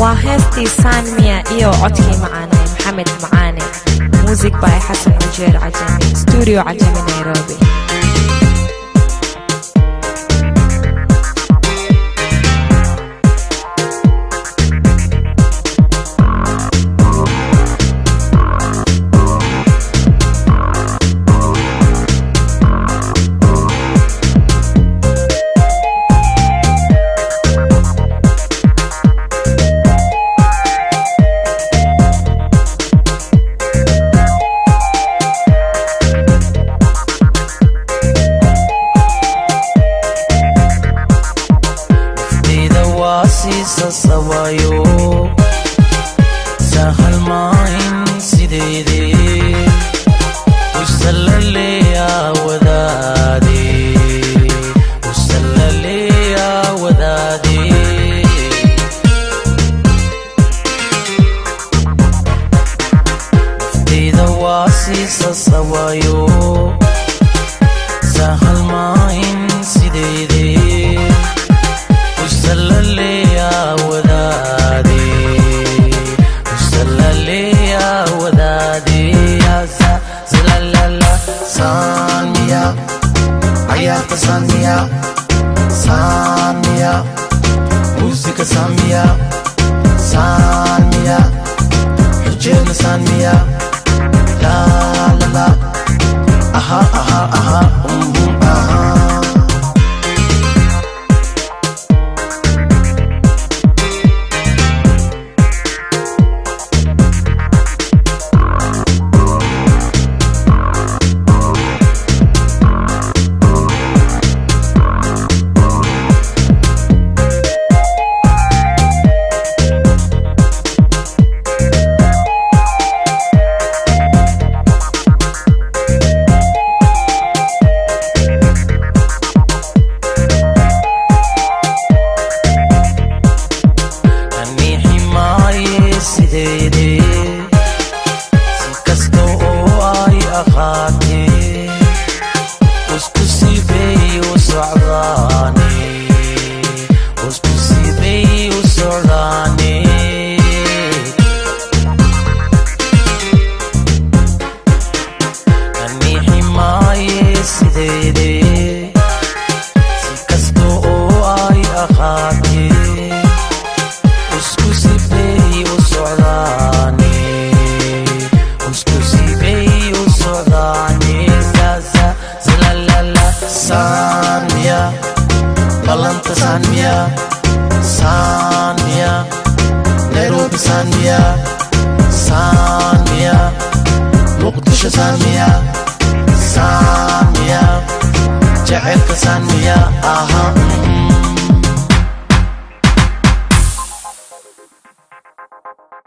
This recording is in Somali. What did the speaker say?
وهستي سانميا إيو عدكي معانا محمد معانا موزيك باي حسن وجير عجمي ستوريو عجمي نيروبي. sawayo sahal main sidede usallale ya wadadi usallale ya wadadi dida wasi sawayo sahal main sidede usallale ya wadadi usallale ya wadadi ya zalala samiya ayata samiya samiya musika samiya samiya hujjena samiya la la la aha aha aha aha Sanya Nairobi Sanya Sanya Mogadishu Sanya Sanya Jailka Sanya aha